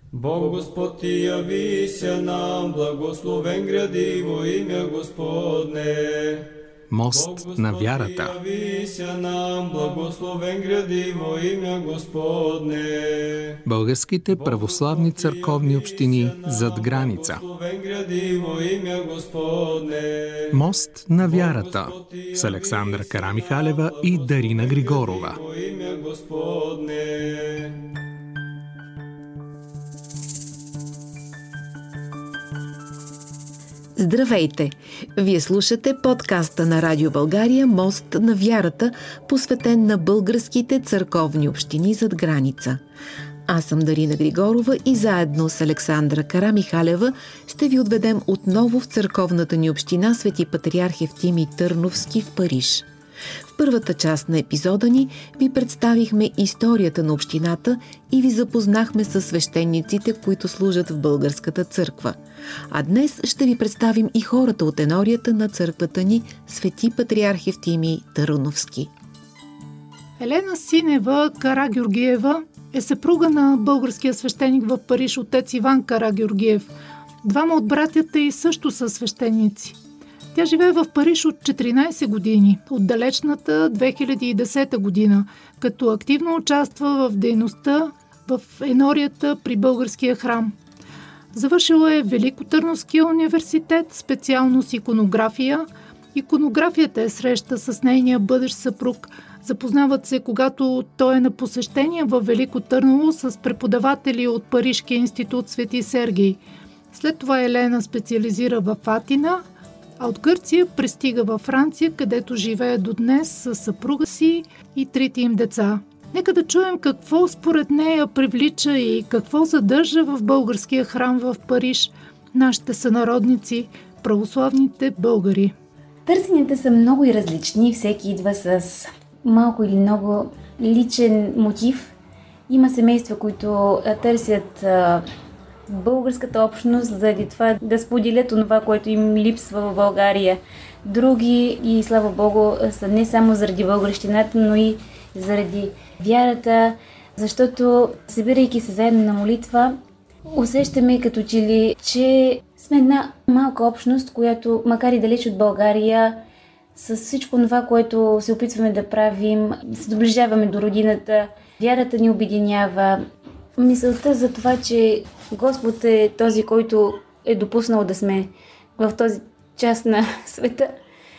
Бог Господ ти яви се нам, благословен гради во имя Господне. Мост на вярата. Българските православни църковни общини зад граница. Мост на вярата с Александра Карамихалева и Дарина Григорова. Здравейте! Вие слушате подкаста на Радио България «Мост на вярата», посветен на българските църковни общини зад граница. Аз съм Дарина Григорова и заедно с Александра Карамихалева ще ви отведем отново в църковната ни община Свети Патриарх Евтимий Търновски в Париж. В първата част на епизода ни ви представихме историята на общината и ви запознахме с свещениците, които служат в българската църква. А днес ще ви представим и хората от енорията на църквата ни Свети Патриарх Евтимий Търновски. Елена Синева Карагеоргиева е съпруга на българския свещеник в Париж отец Иван Карагеоргиев. Двама от братята й също са свещеници. Тя живее в Париж от 14 години, от далечната 2010 година, като активно участва в дейността в енорията при българския храм. Завършила е Великотърновския университет, специалност иконография. Иконографията е среща с нейния бъдещ съпруг. Запознават се, когато той е на посещение в Велико Търново с преподаватели от Парижкия институт Свети Сергий. След това Елена специализира в Атина, а от Гърция пристига във Франция, където живее до днес със съпруга си и трите им деца. Нека да чуем какво според нея привлича и какво задържа в българския храм в Париж нашите сънародници, православните българи. Търсенията са много и различни, всеки идва с малко или много личен мотив. Има семейства, които търсят българската общност, заради това да споделят това, което им липсва в България. Други, и слава Богу, са не само заради българщината, но и заради вярата, защото събирайки се заедно на молитва, усещаме като че ли, че сме една малка общност, която, макар и далеч от България, с всичко това, което се опитваме да правим, се доближаваме до родината, вярата ни обединява. Мисълта за това, че Господ е този, който е допуснал да сме в този част на света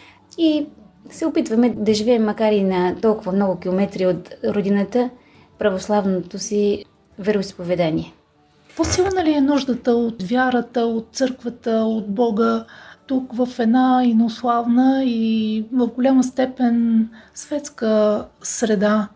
и се опитваме да живеем, макар и на толкова много километри от родината, православното си вероизповедание. По-силна ли е нуждата от вярата, от църквата, от Бога тук в една инославна и в голяма степен светска среда?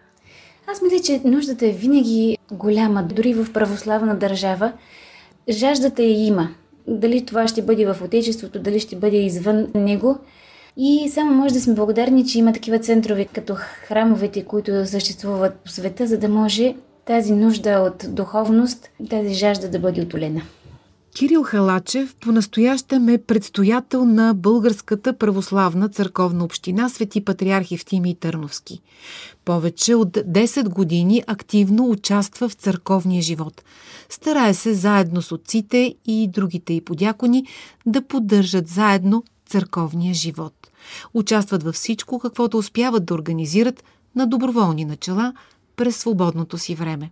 Аз мисля, че нуждата е винаги голяма, дори в православна държава. Жаждата я има. Дали това ще бъде в Отечеството, дали ще бъде извън него. И само може да сме благодарни, че има такива центрове, като храмовете, които съществуват по света, за да може тази нужда от духовност, тази жажда да бъде утолена. Кирил Халачев понастоящем е предстоятел на Българската православна църковна община Свети Патриарх Евтимий Търновски. Повече от 10 години активно участва в църковния живот. Старае се заедно с отците и другите й подякони да поддържат заедно църковния живот. Участват във всичко, каквото успяват да организират на доброволни начала през свободното си време.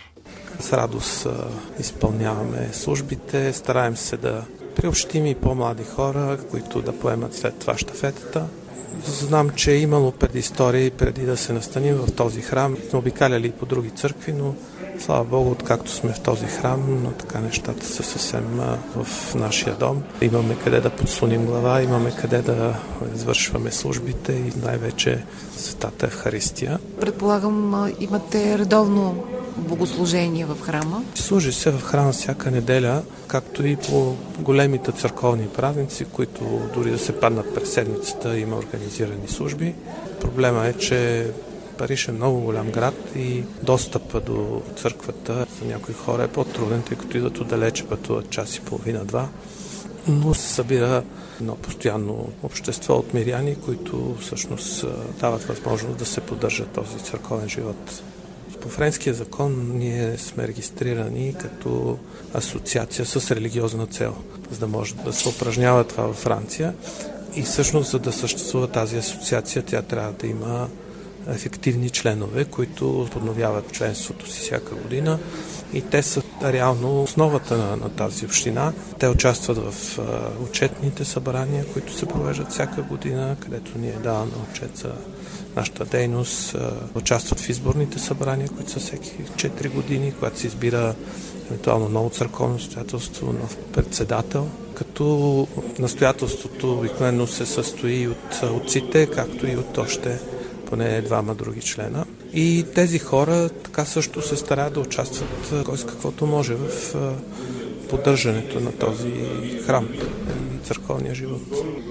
С радост изпълняваме службите, стараем се да приобщим и по-млади хора, които да поемат след това щафетата. Знам, че е имало предистории преди да се настаним в този храм. Сме обикаляли по други църкви, но слава Богу, откакто сме в този храм, но така нещата са съвсем в нашия дом. Имаме къде да подслоним глава, имаме къде да извършваме службите и най-вече Светата Евхаристия. Предполагам, имате редовно богослужение в храма? Служи се в храма всяка неделя, както и по големите църковни празници, които дори да се паднат през седмицата, има организирани служби. Проблема е, че Париж е много голям град и достъпа до църквата за някои хора е по-труден, тъй като идват отдалече, пътуват час и половина-два. Но се събира едно постоянно общество от миряни, които всъщност дават възможност да се поддържа този църковен живот. По френския закон ние сме регистрирани като асоциация с религиозна цел, за да може да се упражнява това във Франция. И всъщност, за да съществува тази асоциация, тя трябва да има ефективни членове, които подновяват членството си всяка година. И те са реално основата на тази община. Те участват в отчетните събрания, които се провеждат всяка година, където ние даваме отчет за нашата дейност. Участват в изборните събрания, които са всеки 4 години, когато се избира евентуално ново църковно настоятелство, нов председател, като настоятелството обикновено се състои от отците, както и от още поне 2 други члена. И тези хора така също се стараят да участват кой с каквото може в поддържането на този храм и църковния живот.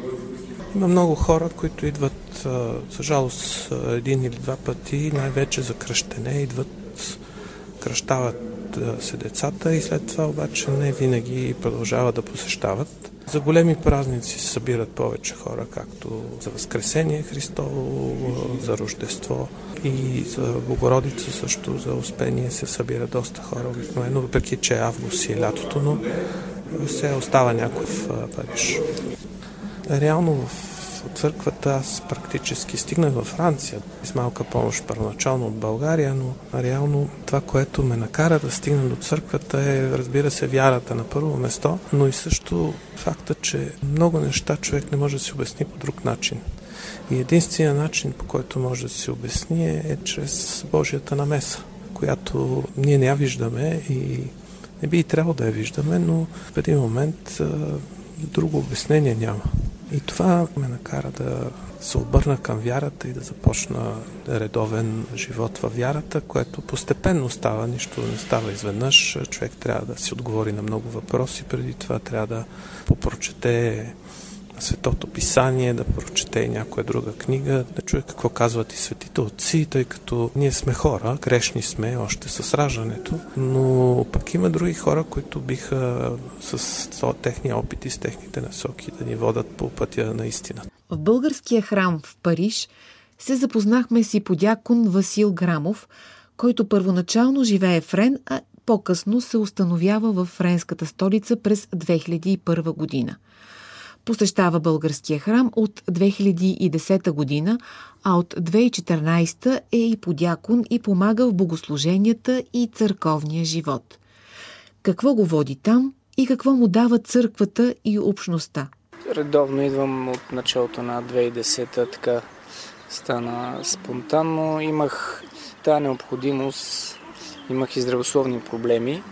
Има много хора, които идват, за жалост, 1 или 2 пъти, най-вече за кръщене, идват, кръщават се децата и след това обаче не винаги продължават да посещават. За големи празници се събират повече хора, както за Възкресение Христово, за Рождество и за Богородица също, за Успение се събира доста хора обикновено, въпреки че август е лятото, но все остава някой в Париж. Реално в църквата аз практически стигнах във Франция с малка помощ първоначално от България, но реално това, което ме накара да стигна до църквата е, разбира се, вярата на първо место, но и също факта, че много неща човек не може да си обясни по друг начин. И единственият начин, по който може да си обясни е чрез Божията намеса, която ние не я виждаме и не би и трябвало да я виждаме, но в един момент друго обяснение няма. И това ме накара да се обърна към вярата и да започна редовен живот във вярата, което постепенно става, нищо не става изведнъж. Човек трябва да си отговори на много въпроси, преди това трябва да попрочете Светото писание, да прочете и някоя друга книга, да чуе какво казват и светите отци, тъй като ние сме хора, грешни сме още с раждането, но пък има други хора, които биха с техния опит и с техните насоки да ни водят по пътя на истината. В българския храм в Париж се запознахме с иподиакон Васил Грамов, който първоначално живее в Рен, а по-късно се установява в френската столица през 2001 година. Посещава българския храм от 2010 година, а от 2014 е иподиакон и помага в богослуженията и църковния живот. Какво го води там и какво му дава църквата и общността? Редовно идвам от началото на 2010-та, така стана спонтанно. Имах тази необходимост, имах и здравословни проблеми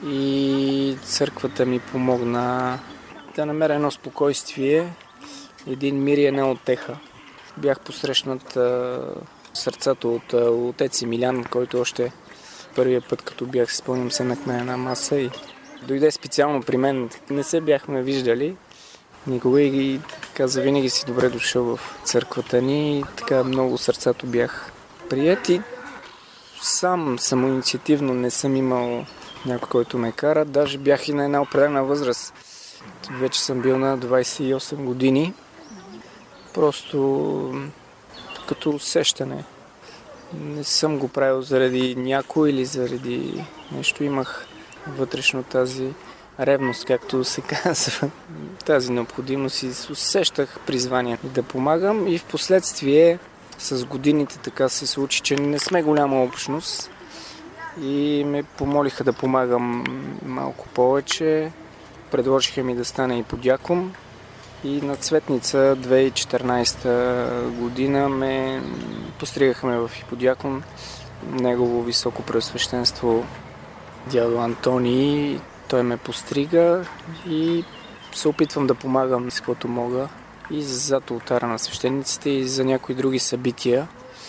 и църквата ми помогна да намеря едно спокойствие, един мир и една утеха. Бях посрещнат сърцато от отец Емилян, който още първия път, като бях, спомням, седнах на една маса и дойде специално при мен. Не се бяхме виждали никога и каза, винаги си добре дошъл в църквата ни. И така много сърцато бях приет и сам самоинициативно не съм имал някой, който ме кара. Даже бях и на една определена възраст. Вече съм бил на 28 години. Просто като усещане. Не съм го правил заради някой или заради нещо. Имах вътрешно тази ревност, както се казва. Тази необходимост и усещах призвание да помагам. И в последствие с годините така се случи, че не сме голяма общност. И ме помолиха да помагам малко повече. Предложиха ми да стана иподиакон и на Цветница 2014 година ме постригахме в иподиакон. Негово високо преосвещенство дядо Антоний, той ме пострига и се опитвам да помагам с каквото мога и зад олтара на свещениците и за някои други събития,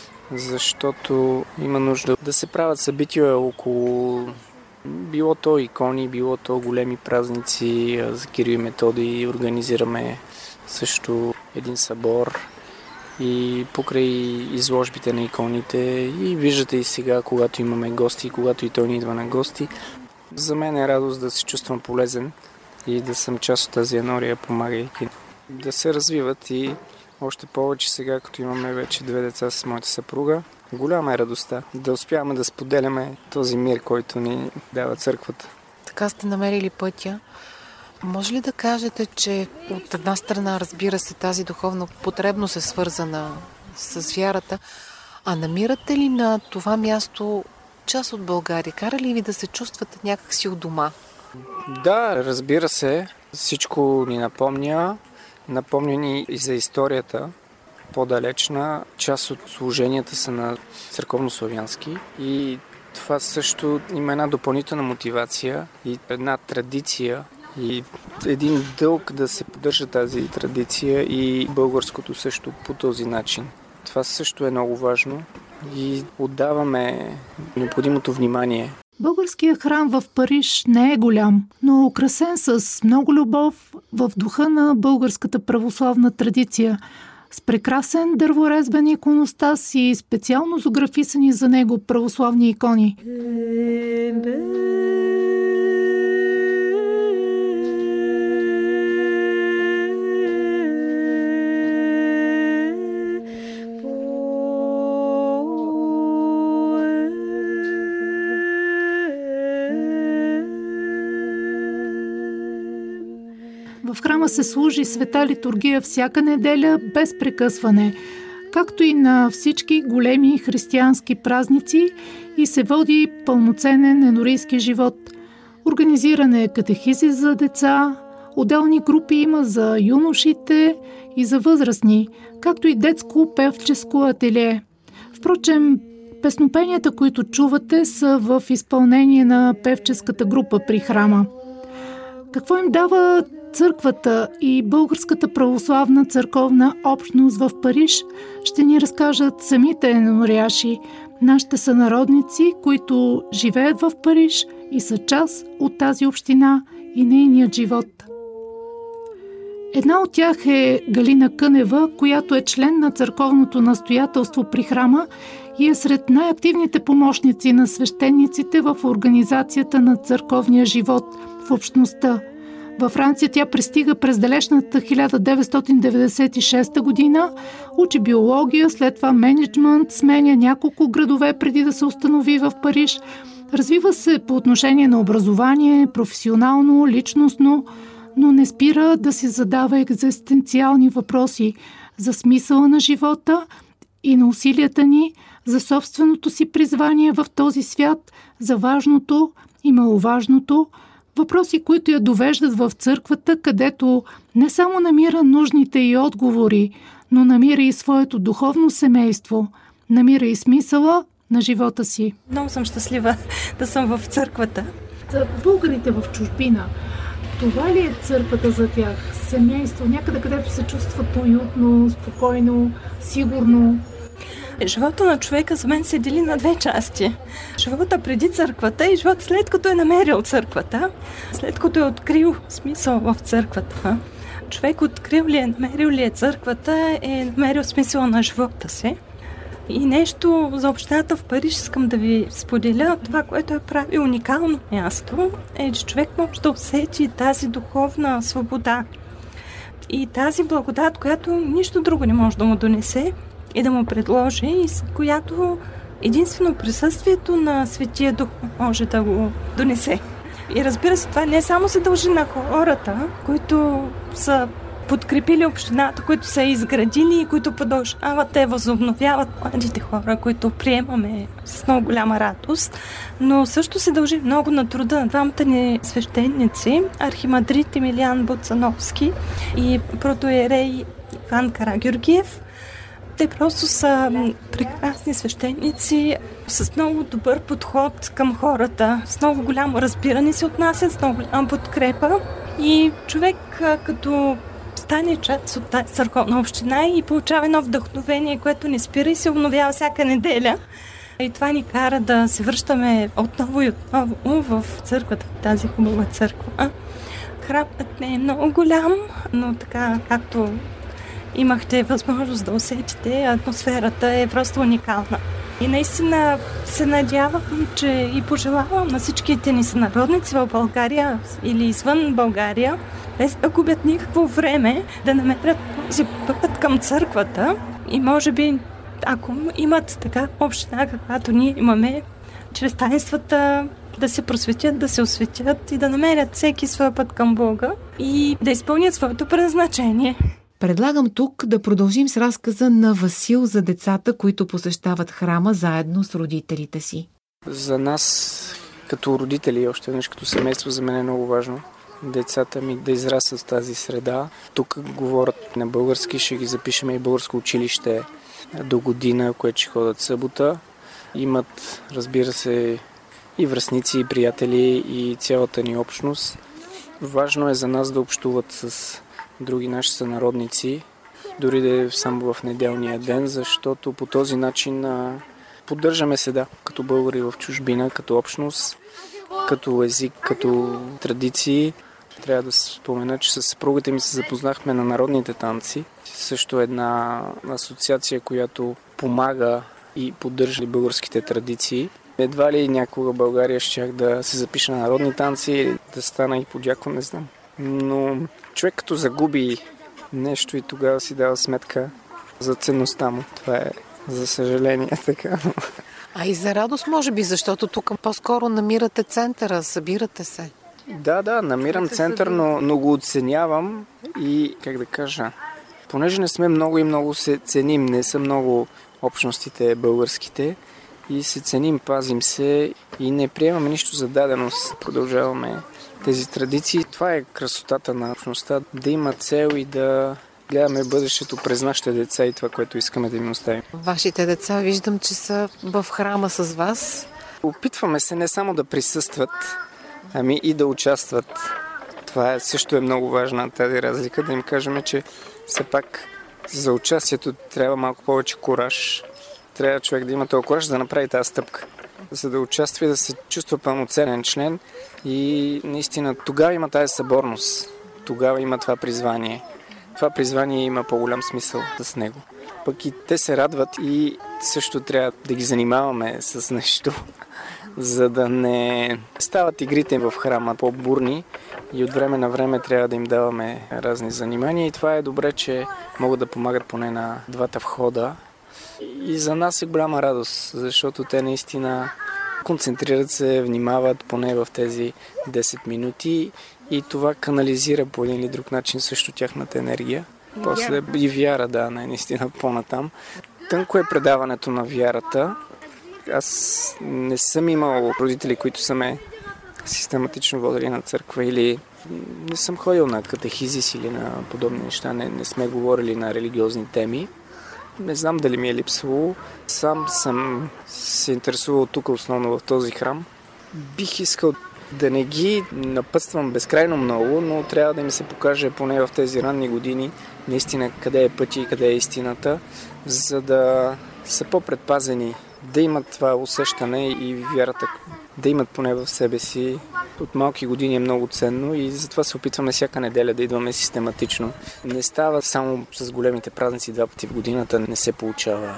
защото има нужда да се правят събития около било то икони, било то големи празници. За Кирил и Методий организираме също един събор и покрай изложбите на иконите и виждате и сега, когато имаме гости, когато и той ни идва на гости. За мен е радост да се чувствам полезен и да съм част от тази енория, помагайки да се развиват и още повече сега, като имаме вече 2 деца с моята съпруга. Голяма е радостта да успяваме да споделяме този мир, който ни дава църквата. Така сте намерили пътя. Може ли да кажете, че от една страна, разбира се, тази духовна потребност е свързана с вярата, а намирате ли на това място част от България? Кара ли ви да се чувствате някакси у дома? Да, разбира се. Всичко ни напомня. Напомня ни и за историята по-далечна. Част от служенията са на църковнославянски и това също има една допълнителна мотивация и една традиция и един дълг да се поддържа тази традиция и българското също по този начин. Това също е много важно и отдаваме необходимото внимание. Българският храм в Париж не е голям, но е украсен с много любов в духа на българската православна традиция, с прекрасен дърворезбен иконостас и специално зографисани за него православни икони. В храма се служи света литургия всяка неделя без прекъсване, както и на всички големи християнски празници и се води пълноценен енорийски живот. Организиране катехизи за деца, отделни групи има за юношите и за възрастни, както и детско певческо ателие. Впрочем, песнопенията, които чувате, са в изпълнение на певческата група при храма. Какво им дава църквата и Българската православна църковна общност в Париж, ще ни разкажат самите еноряши, нашите сънародници, които живеят в Париж и са част от тази община и нейният живот. Една от тях е Галина Кънева, която е член на църковното настоятелство при храма и е сред най-активните помощници на свещениците в организацията на църковния живот в общността. Във Франция тя пристига през далечната 1996 година, учи биология, след това мениджмънт, сменя няколко градове преди да се установи в Париж. Развива се по отношение на образование, професионално, личностно, но не спира да си задава екзистенциални въпроси за смисъла на живота и на усилията ни, за собственото си призвание в този свят, за важното и маловажното, въпроси, които я довеждат в църквата, където не само намира нужните й отговори, но намира и своето духовно семейство, намира и смисъла на живота си. Много съм щастлива да съм в църквата. За българите в чужбина, това ли е църквата за тях? Семейство, някъде където се чувстват уютно, спокойно, сигурно? Живота на човека за мен се дели на две части. Живота преди църквата и живота след като е намерил църквата, след като е открил смисъл в църквата. Човек открил ли е, намерил ли е църквата, е намерил смисъл на живота си. И нещо за общината в Париж искам да ви споделя. Това, което прави уникално място, е, че човек може да усети тази духовна свобода и тази благодат, която нищо друго не може да му донесе и да му предложи, и с която единствено присъствието на Светия Дух може да го донесе. И разбира се, това не само се дължи на хората, които са подкрепили общината, които са изградили и които продължават, те възобновяват младите хора, които приемаме с много голяма радост, но също се дължи много на труда на двамата ни свещеници, архимандрит Емилиан Буцановски и протоиерей Иван Карагеоргиев. Те просто са прекрасни свещеници с много добър подход към хората, с много голямо разбиране се отнасят, с много голяма подкрепа и човек като стане част от тази църковна община и получава едно вдъхновение, което не спира и се обновява всяка неделя. И това ни кара да се връщаме отново и отново в църквата, в тази хубава църква. Храмът не е много голям, но така както имахте възможност да усетите, атмосферата е просто уникална. И наистина се надявам, че и пожелавам на всичките ни сънародници в България или извън България, без да губят никакво време, да намерят този път към църквата и може би ако имат така община, каквато ние имаме, чрез таинствата да се просветят, да се осветят и да намерят всеки своя път към Бога и да изпълнят своето предназначение. Предлагам тук да продължим с разказа на Васил за децата, които посещават храма заедно с родителите си. За нас, като родители, още веднъж като семейство, за мен е много важно децата ми да израстват в тази среда. Тук говорят на български, ще ги запишем и българско училище до година, което ще ходят събота. Имат, разбира се, и връстници, и приятели, и цялата ни общност. Важно е за нас да общуват с други наши сънародници, дори да е само в неделния ден, защото по този начин поддържаме седа като българи в чужбина, като общност, като език, като традиции. Трябва да спомена, че с съпругата ми се запознахме на народните танци. Също една асоциация, която помага и поддържа българските традиции. Едва ли някога в България щях да се запиша на народни танци или да стана и подякон, не знам. Но човек като загуби нещо и тогава си дава сметка за ценността му. Това е, за съжаление, така. А и за радост, може би, защото тук по-скоро намирате центъра, събирате се. Да, намирам център, но го оценявам и, как да кажа, понеже не сме много и много се ценим, не са много общностите българските и се ценим, пазим се и не приемаме нищо за даденост. Продължаваме тези традиции. Това е красотата на общността, да има цел и да гледаме бъдещето през нашите деца и това, което искаме да им оставим. Вашите деца виждам, че са в храма с вас. Опитваме се не само да присъстват, ами и да участват. Това също е много важна тази разлика, да им кажем, че все пак за участието трябва малко повече кураж. Трябва човек да има този кураж да направи тази стъпка, за да участва и да се чувства пълноценен член и наистина тогава има тази съборност, тогава има това призвание. Това призвание има по-голям смисъл с него. Пък и те се радват и също трябва да ги занимаваме с нещо, за да не стават игрите в храма по-бурни и от време на време трябва да им даваме разни занимания и това е добре, че могат да помагат поне на двата входа. И за нас е голяма радост, защото те наистина концентрират се, внимават поне в тези 10 минути и това канализира по един или друг начин също тяхната енергия. После и вяра, да, наистина по-натам. Тънко е предаването на вярата. Аз не съм имал родители, които са ме систематично водили на църква или не съм ходил на катехизис или на подобни неща, не сме говорили на религиозни теми. Не знам дали ми е липсвало. Сам съм се интересувал тук основно в този храм. Бих искал да не ги напътствам безкрайно много, но трябва да ми се покаже поне в тези ранни години наистина къде е пътя и къде е истината, за да са по-предпазени, да имат това усещане и вярата, да имат поне в себе си. От малки години е много ценно и затова се опитваме всяка неделя да идваме систематично. Не става само с големите празници 2 пъти в годината, не се получава.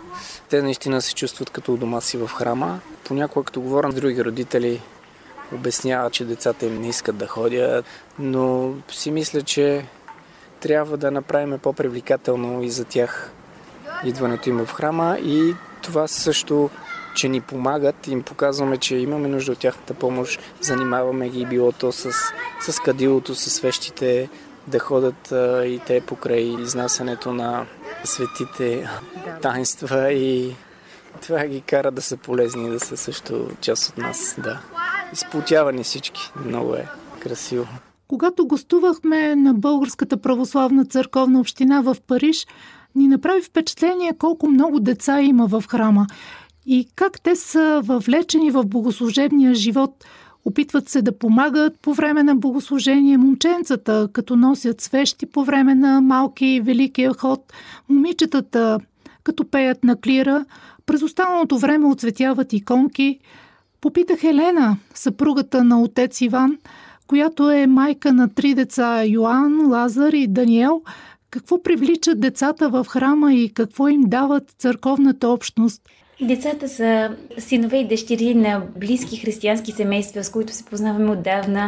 Те наистина се чувстват като у дома си в храма. Понякога, като говоря с други родители, обясняват, че децата им не искат да ходят, но си мисля, че трябва да направим по-привлекателно и за тях идването им в храма и това също, че ни помагат, им показваме, че имаме нужда от тяхната помощ, занимаваме ги било то с кадилото, с свещите, да ходят и те покрай изнасянето на светите таинства и това ги кара да са полезни и да са също част от нас. Да. Изплотявани всички. Много е красиво. Когато гостувахме на Българската православна църковна община в Париж, ни направи впечатление колко много деца има в храма и как те са въвлечени в богослужебния живот. Опитват се да помагат по време на богослужение момченцата, като носят свещи по време на малки и великия ход, момичетата, като пеят на клира, през останалото време оцветяват иконки. Попитах Елена, съпругата на отец Иван, която е майка на 3 деца – Йоан, Лазар и Даниел, какво привличат децата в храма и какво им дават църковната общност. Децата са синове и дъщери на близки християнски семейства, с които се познаваме отдавна.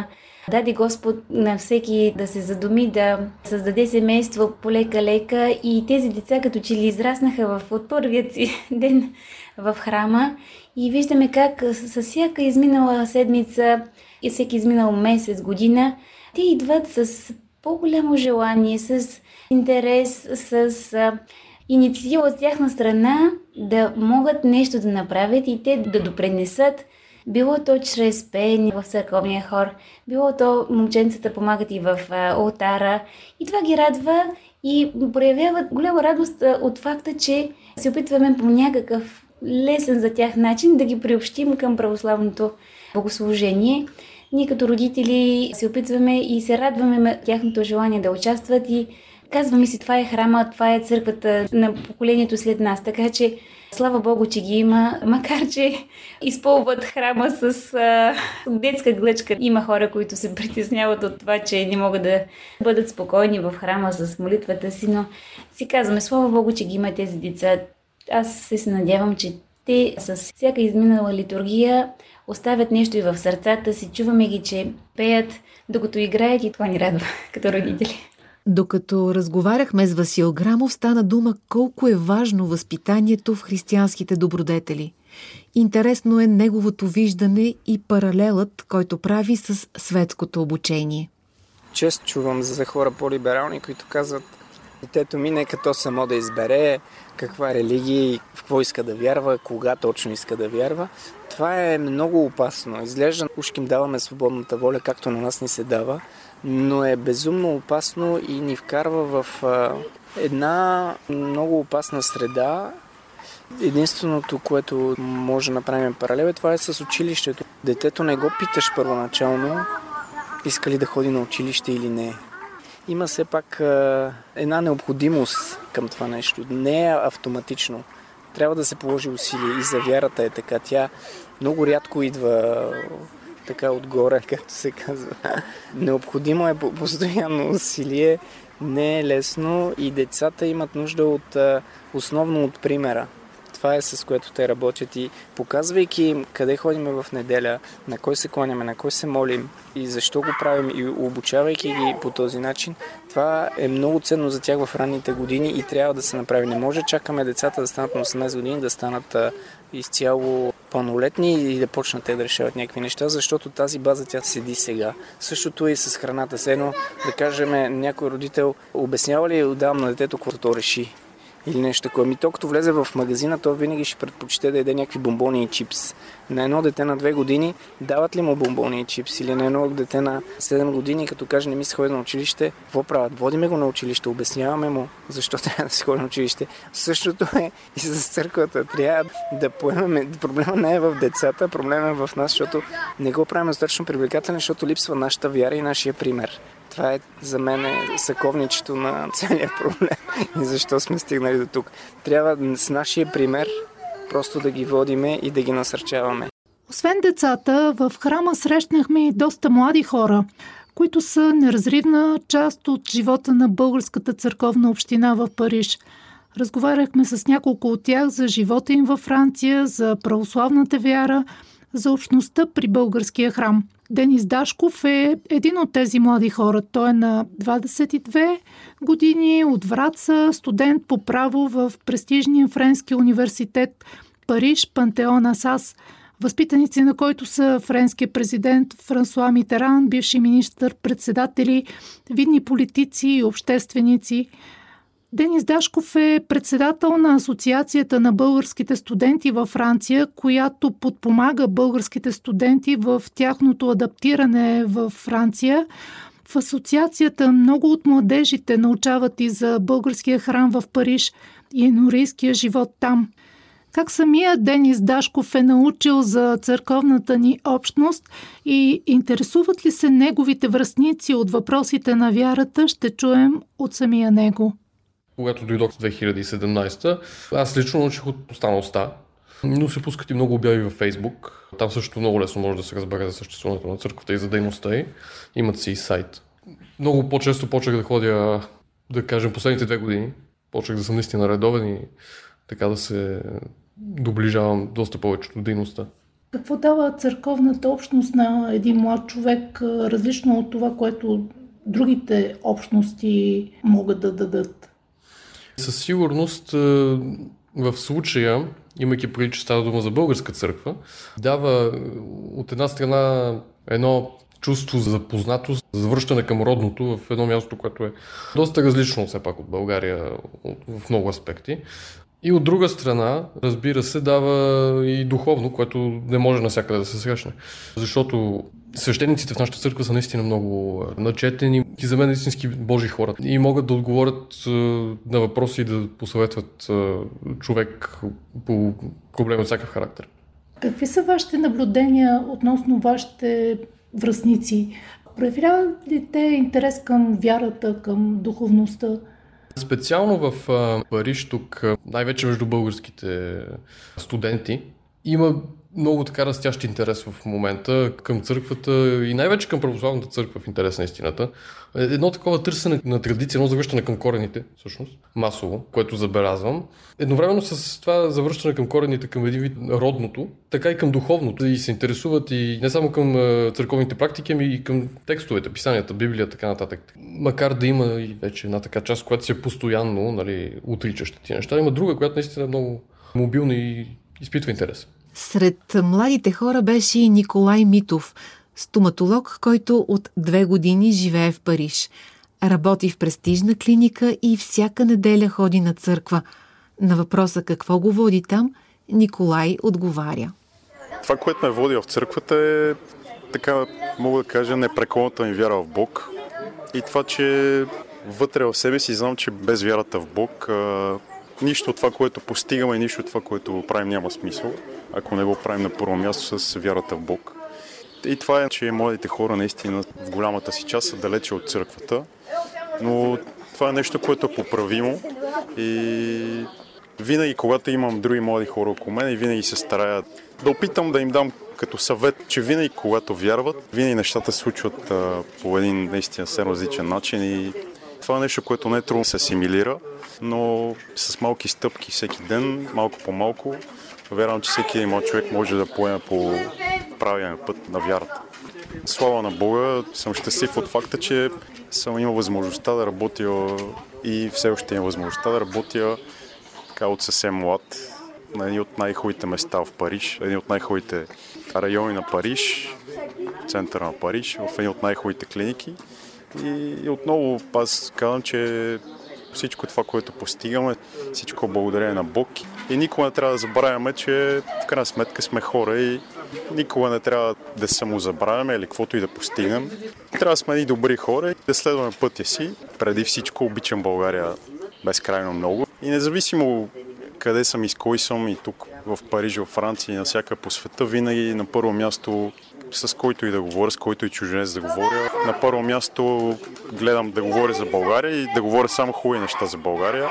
даде Господ на всеки да се задуми, да създаде семейство полека-лека и тези деца като че ли израснаха от първият си ден в храма и виждаме как с всяка изминала седмица и всеки изминал месец, година, те идват с по-голямо желание, с интерес, с инициатива от тяхна страна да могат нещо да направят и те да допринесат. Било то чрез пеене в църковния хор, било то момченцата помагат и в олтара. И това ги радва и проявяват голяма радост от факта, че се опитваме по някакъв лесен за тях начин да ги приобщим към православното богослужение. Ние като родители се опитваме и се радваме на тяхното желание да участват и казваме си, това е храма, това е църквата на поколението след нас, така че слава Богу, че ги има, макар че изпълват храма с детска глъчка. Има хора, които се притесняват от това, че не могат да бъдат спокойни в храма с молитвата си, но си казваме, слава Богу, че ги има тези деца. Аз се надявам, че те с всяка изминала литургия оставят нещо и в сърцата си, чуваме ги, че пеят, докато играят и това ни радва като родители. Докато разговаряхме с Васил Грамов, стана дума колко е важно възпитанието в християнските добродетели. Интересно е неговото виждане и паралелът, който прави с светското обучение. Често чувам за хора по-либерални, които казват, детето ми нека то само да избере каква религия и в какво иска да вярва, кога точно иска да вярва. Това е много опасно. Изглежда, ушки им даваме свободната воля, както на нас ни се дава, но е безумно опасно и ни вкарва в една много опасна среда. Единственото, което може да направим паралел, това е с училището. Детето не го питаш първоначално, иска ли да ходи на училище или не. Има все пак една необходимост към това нещо. Не е автоматично. Трябва да се положи усилие и за вярата е така. Тя много рядко идва така отгоре, както се казва. Необходимо е постоянно усилие. Не е лесно и децата имат нужда от основно от примера. Това е с което те работят и показвайки им къде ходим в неделя, на кой се кланяме, на кой се молим и защо го правим и обучавайки ги по този начин, това е много ценно за тях в ранните години и трябва да се направи. Не може чакаме децата да станат на 18 години, да станат изцяло пълнолетни и да почнат те да решават някакви неща, защото тази база тя седи сега. Същото е и с храната. Седно, да кажем, някой родител обяснява ли отдавам на детето, което то реши? Или нещо такова. То като влезе в магазина, то винаги ще предпочете да яде някакви бомбони и чипс. На едно дете на 2 години дават ли му бомбони и чипс? Или на едно дете на 7 години, като каже не ми се ходи на училище, какво правят? Водиме го на училище, обясняваме му защо трябва да се ходи на училище. Същото е и с църквата. Трябва да поемаме. Проблема не е в децата, проблема е в нас, защото не го правим достатъчно привлекателно, защото липсва нашата вяра и нашия пример. Това е за мен съковничето на целия проблем и защо сме стигнали до тук. Трябва с нашия пример просто да ги водиме и да ги насърчаваме. Освен децата, в храма срещнахме и доста млади хора, които са неразривна част от живота на българската църковна община в Париж. Разговаряхме с няколко от тях за живота им във Франция, за православната вяра, за общността при българския храм. Денис Дашков е един от тези млади хора. Той е на 22 години, от Враца, студент по право в престижния френски университет Париж, Пантеон Асас, възпитаници на който са френския президент Франсуа Митеран, бивши министър-председатели, видни политици и общественици. Денис Дашков е председател на Асоциацията на българските студенти във Франция, която подпомага българските студенти в тяхното адаптиране в Франция. В асоциацията много от младежите научават и за българския храм в Париж и енорийския живот там. Как самия Денис Дашков е научил за църковната ни общност и интересуват ли се неговите връстници от въпросите на вярата, ще чуем от самия него. Когато дойдох в 2017, аз лично научих от уста на уста, но се пускат и много обяви във Фейсбук. Там също много лесно може да се разбере за съществуването на църквата и за дейността й. Имат си и сайт. Много по-често почнах да ходя, да кажем, последните 2 години. Почнах да съм наистина редовен и така да се доближавам доста повече до дейността. Какво дава църковната общност на един млад човек, различно от това, което другите общности могат да дадат? Със сигурност в случая, имайки преди, че става дума за българска църква, дава от една страна едно чувство за запознатост, за връщане към родното в едно място, което е доста различно все пак от България в много аспекти. И от друга страна, разбира се, дава и духовно, което не може навсякъде да се срещне. Защото свещениците в нашата църква са наистина много начетени и за мен истински божи хора. И могат да отговорят на въпроси и да посъветват човек по проблеми от всякакъв характер. Какви са вашите наблюдения относно вашите връстници? Проявяват ли те интерес към вярата, към духовността? Специално в Париж, тук, най-вече между българските студенти, има много така растящ интерес в момента към църквата и най-вече към православната църква в интерес на истината. Едно такова търсене на традиция, едно завръщане към корените, всъщност, масово, което забелязвам. Едновременно с това завръщане към корените, към един вид родното, така и към духовното. И се интересуват и не само към църковните практики, ами и към текстовете, писанията, Библия, така нататък. Макар да има и вече една така част, която си е постоянно, нали, отричаща тия неща, има друга, която наистина е много мобилна и изпитва интерес. Сред младите хора беше и Николай Митов, стоматолог, който от 2 години живее в Париж. Работи в престижна клиника и всяка неделя ходи на църква. На въпроса какво го води там, Николай отговаря. Това, което ме води в църквата е, така мога да кажа, непреклонната ми вяра в Бог. И това, че вътре в себе си знам, че без вярата в Бог нищо от това, което постигаме и нищо от това, което правим, няма смисъл, ако не го правим на първо място с вярата в Бог. И това е, че младите хора наистина в голямата си част са далече от църквата, но това е нещо, което е поправимо и винаги, когато имам други млади хора около мен, и винаги се старая да опитам да им дам като съвет, че винаги, когато вярват, винаги нещата се случват по един наистина съвсем различен начин и това е нещо, което не е трудно се асимилира, но с малки стъпки всеки ден, малко по малко, вярвам, че всеки един млад човек може да поеме по правилен път на вярата. Слава на Бога, съм щастлив от факта, че съм имал възможността да работя и все още имам възможността да работя така от съвсем млад на един от най-хубавите места в Париж, един от най-хубавите райони на Париж, центъра на Париж, в един от най-хубавите клиники. И отново аз казвам, че всичко това, което постигаме, всичко благодарение на Бог. И никога не трябва да забравяме, че в крайна сметка сме хора и никога не трябва да само забравяме или каквото и да постигнем. Трябва да сме и добри хора и да следваме пътя си. Преди всичко обичам България безкрайно много. И независимо къде съм и с кой съм, и тук в Париж, в Франция и навсякъде по света, винаги на първо място с който и да говоря, с който и чужденец да говоря. На първо място гледам да говоря за България и да говоря само хубави неща за България.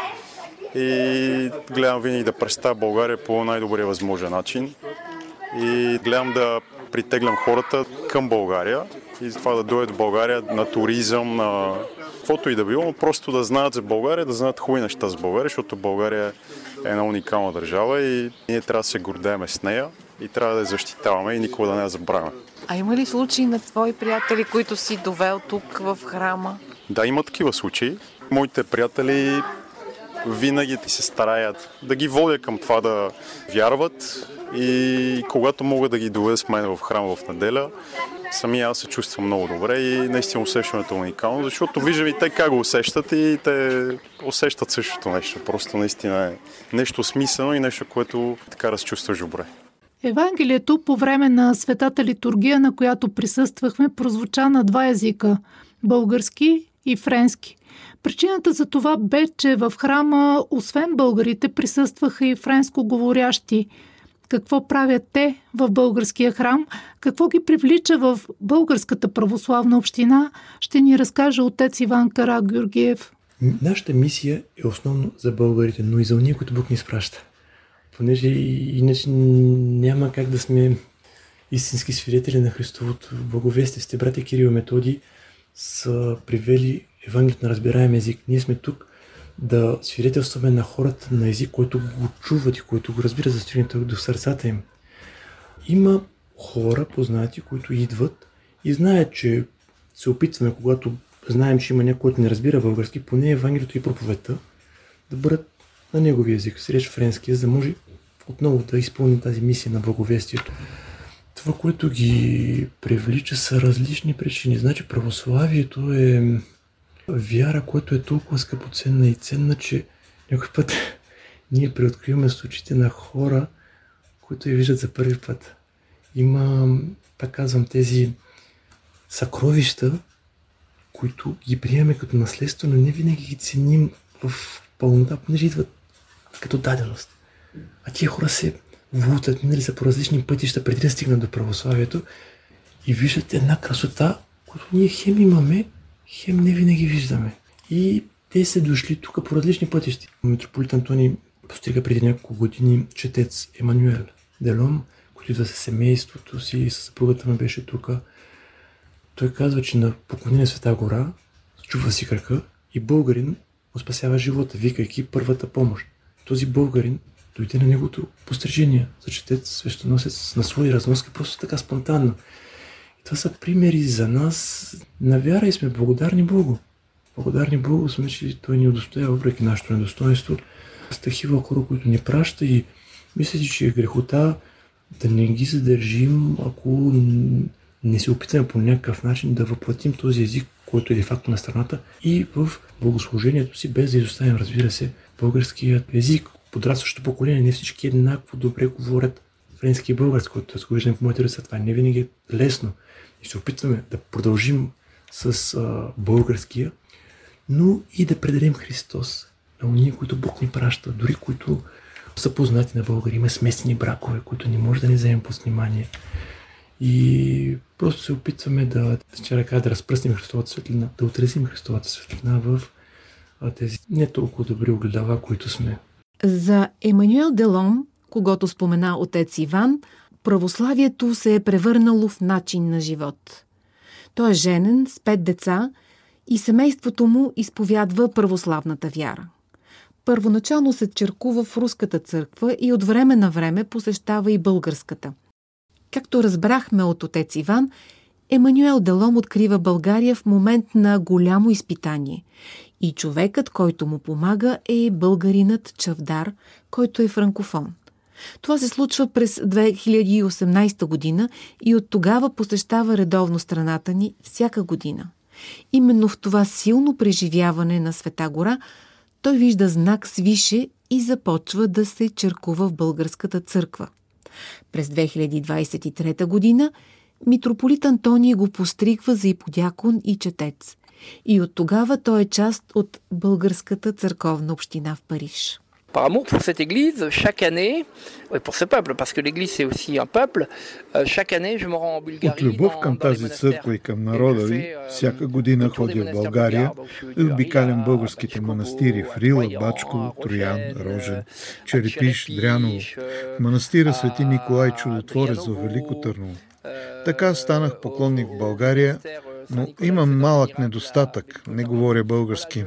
И гледам винаги да представя България по най-добрия възможен начин. И гледам да притеглям хората към България и това да дойдат в България на туризъм, на каквото и да било, но просто да знаят за България, да знаят хубави неща за България, защото България е една уникална държава и ние трябва да се гордеем с нея и трябва да я защитаваме и никога да не я забравяме. А има ли случаи на твои приятели, които си довел тук в храма? Да, има такива случаи. Моите приятели винаги се стараят да ги водя към това да вярват и когато мога да ги доведа с мен в храма в неделя, самия аз се чувствам много добре и наистина усещането е уникално, защото виждам и те как го усещат и те усещат същото нещо. Просто наистина е нещо смислено и нещо, което така да се чувстваш добре. Евангелието по време на Светата литургия, на която присъствахме, прозвуча на 2 езика – български и френски. Причината за това бе, че в храма, освен българите, присъстваха и френско говорящи. Какво правят те в българския храм, какво ги привлича в българската православна община, ще ни разкаже отец Иван Карагеоргиев. Нашата мисия е основно за българите, но и за уния, които Бог ни изпраща. Понеже иначе няма как да сме истински свидетели на Христовото благовестие. Сте брати Кирил и Методий са привели Евангелието на разбираем език. Ние сме тук да свидетелстваме на хората на език, който го чуват и който го разбира, застигнато до сърцата им. има хора, познати, които идват и знаят, че се опитваме, когато знаем, че има някой, който не разбира български, поне Евангелието и проповедта, да бъдат на неговия език, среч френския, за да може отново да изпълним тази мисия на благовестието. Това, което ги привлича, са различни причини. Значи православието е вяра, която е толкова скъпоценна и ценна, че някой път ние преоткриваме с очите на хора, които я виждат за първи път. Има, пак казвам, тези съкровища, които ги приемаме като наследство, но не винаги ги ценим в пълнота, понеже идват като даденост. А тия хора се влутат, минали са по различни пътища преди да стигнат до православието и виждат една красота, която ние хем имаме, хем не винаги виждаме. И те са дошли тук по различни пътища. Митрополит Антоний постига преди няколко години четец Емануел Делом, който идва със семейството си и със съпругата му беше тук. Той казва, че на поклонение Света гора чува си крака и българин му спасява живота, викайки първата помощ. Този българин дойде на неговото пострижение за четец, свещеносец на свои разноски, просто така спонтанно. И това са примери за нас на вяра и сме благодарни Богу. Благодарни Богу сме, че Той ни удостоява, въпреки нашето недостоинство, с такива хора, които ни праща и мисля си, че е грехота да не ги задържим, ако не се опитаме по някакъв начин да въплатим този език, който е де-факто на страната и в богослужението си, без да изоставим, разбира се, българският език. Подрастващото поколение не всички еднакво добре говорят френски и български, който аз го виждам в моите деца. Това не винаги е лесно. И се опитваме да продължим с българския, но и да предадем Христос на уния, които Бог ни праща, дори които са познати на българи. Има смесени бракове, които не може да не вземем под внимание. И просто се опитваме да разпръснем Христовата светлина, да отразим Христовата светлина в тези не толкова добри огледала, които сме. За Емануел Делом, когато спомена отец Иван, православието се е превърнало в начин на живот. Той е женен с 5 деца и семейството му изповядва православната вяра. Първоначално се черкува в руската църква и от време на време посещава и българската. Както разбрахме от отец Иван, Емануел Делом открива България в момент на голямо изпитание и човекът, който му помага, е българинът Чавдар, който е франкофон. Това се случва през 2018 година и от тогава посещава редовно страната ни всяка година. Именно в това силно преживяване на Света гора той вижда знак свише и започва да се черкува в българската църква. През 2023 година митрополит Антоний го постригва за иподякон и четец. И от тогава той е част от българската църковна община в Париж. Par amour pour cette église, chaque année, et pour ce peuple, parce que l'église c'est aussi un peuple, chaque année je me rends en Bulgarie. От любов към тази църква и към народа ви, всяка година ходя в България и обикалям българските манастири в Рила, Бачково, Троян, Рожен, Черепиш, Дряново, манастира Свети Николай Чудотворец в Велико Търново. Така станах поклонник в България, но имам малък недостатък, не говоря български.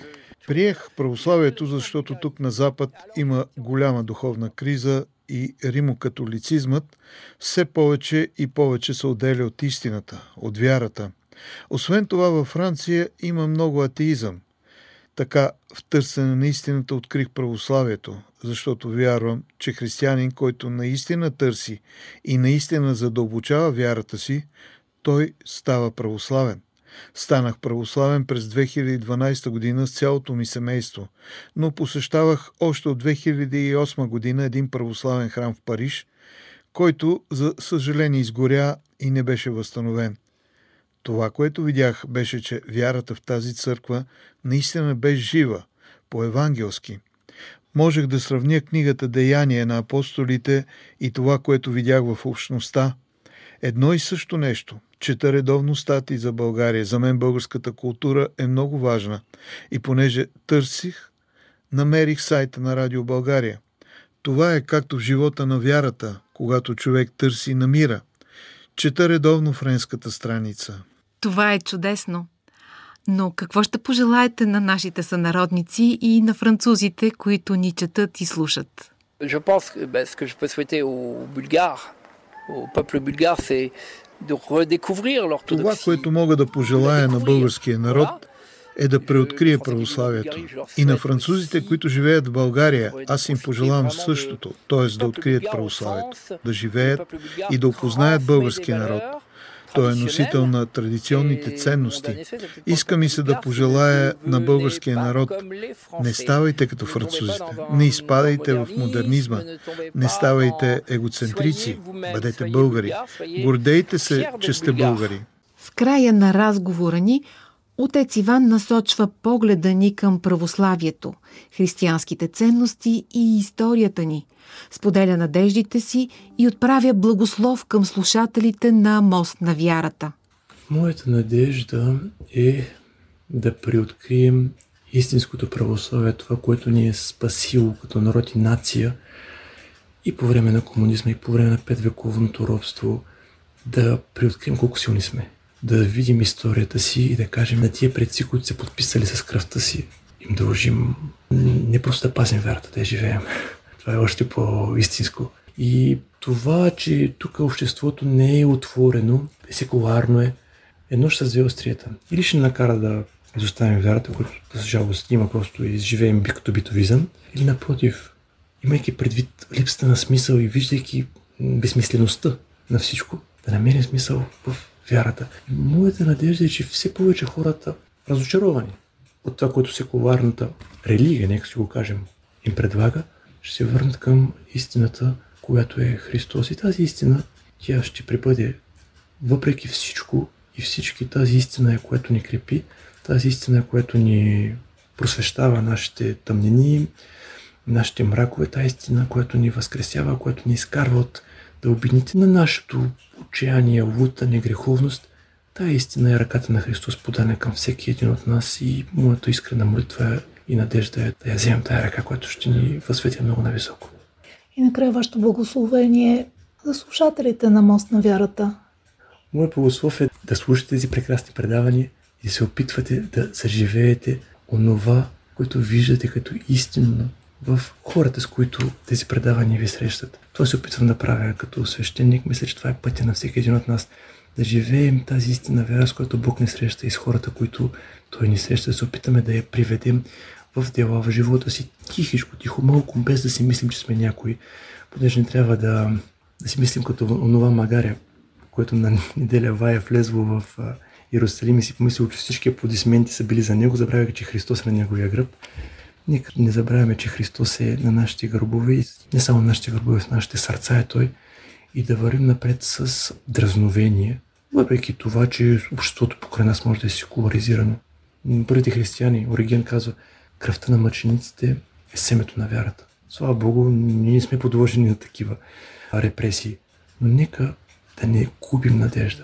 Приех православието, защото тук на Запад има голяма духовна криза и римокатолицизмът все повече и повече се отделя от истината, от вярата. Освен това във Франция има много атеизъм. Така в търсене на истината открих православието, защото вярвам, че християнин, който наистина търси и наистина задълбочава вярата си, той става православен. Станах православен през 2012 година с цялото ми семейство, но посещавах още от 2008 година един православен храм в Париж, който, за съжаление, изгоря и не беше възстановен. Това, което видях, беше, че вярата в тази църква наистина беше жива, по-евангелски. Можех да сравня книгата Деяния на апостолите и това, което видях в общността. Едно и също нещо. Чета редовно статии за България. За мен българската култура е много важна. И понеже търсих, намерих сайта на Радио България. Това е както в живота на вярата, когато човек търси и намира. Чета редовно френската страница. Това е чудесно. Но какво ще пожелаете на нашите сънародници и на французите, които ни четат и слушат? Je pense que ce que je peux souhaiter aux Bulgares, au peuple bulgare, c'est de redécouvrir l'orthodoxie. Това, което мога да пожелая на българския народ, е да преоткрие православието. И на французите, които живеят в България, аз им пожелавам същото, т.е. да открият православието, да живеят и да опознаят българския народ. Той е носител на традиционните ценности. Иска ми се да пожелая на българския народ: не ставайте като французите, не изпадайте в модернизма, не ставайте егоцентрици, бъдете българи. Гордейте се, че сте българи. В края на разговора ни отец Иван насочва погледа ни към православието, християнските ценности и историята ни, споделя надеждите си и отправя благослов към слушателите на Мост на вярата. Моята надежда е да преоткрием истинското православие, това, което ни е спасило като народ и нация и по време на комунизма, и по време на 5-вековното робство, да преоткрием колко силни сме. Да видим историята си и да кажем на тия предци, които се подписали с кръвта си, им дължим не просто да пазим вярата, да я живеем. Това е още по-истинско. И това, че тук обществото не е отворено, секуларно е нож с две острията. Или ще накара да изоставим вярата, която за жалост има, просто изживеем като битовизъм, или напротив, имайки предвид липсата на смисъл и виждайки безсмислеността на всичко, да намерим смисъл в вярата. Моята надежда е, че все повече хората, разочаровани от това, което секуларната религия, нека си го кажем, им предлага, ще се върнат към истината, която е Христос. И тази истина, тя ще пребъде въпреки всичко и всички. Тази истина е, която ни крепи, тази истина е, която ни просвещава нашите тъмнини, нашите мракове, тази истина, която ни възкресява, която ни изкарва от дълбините на нашето отчаяние, лутане, греховност. Тая истина е ръката на Христос, подана към всеки един от нас, и моята искрена молитва и надежда е да я вземем тая ръка, която ще ни възсвети много нависоко. И накрая вашето благословение за слушателите на Мост на вярата. Моят благослов е да слушате тези прекрасни предавания и се опитвате да заживеете онова, което виждате като истинно в хората, с които тези предавания ви срещат. Това се опитвам да правя като свещеник. Мисля, че това е пътя на всеки един от нас. Да живеем тази истина вяра, с която Бог ни среща, и с хората, които Той ни среща, да се опитаме да я приведем в дела, в живота си, тихичко, тихо, малко, без да си мислим, че сме някой, понеже не трябва да си мислим като онова магаря, което на неделя Вая влезло в Иерусалим и си помислил, че всички аплодисменти са били за него, забравяйки, че Христос е на неговия гръб. Нека не забравяме, че Христос е на нашите гърбове, и не само на нашите гърбове, в нашите сърца е Той, и да вървим напред с дразновение, въпреки това, че обществото покрай нас може да е секуларизирано. Първите християни, Ориген казва: кръвта на мъчениците е семето на вярата. Слава Богу, ние не сме подложени на такива репресии, но нека да не губим надежда.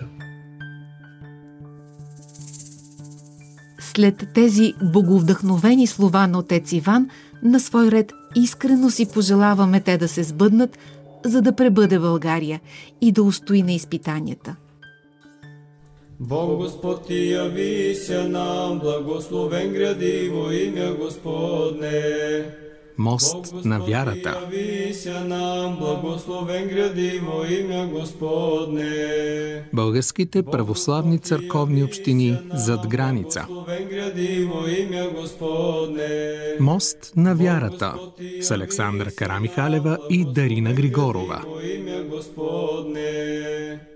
След тези боговдъхновени слова на отец Иван, на свой ред искрено си пожелаваме те да се сбъднат, за да пребъде България и да устои на изпитанията. Бог Господ ти яви се нам, благословен гради во имя Господне. Мост на вярата. Яви се нам, благословен гради во имя Господне. Българските православни църковни общини зад граница. Мост на вярата с Александра Карамихалева и Дарина Григорова.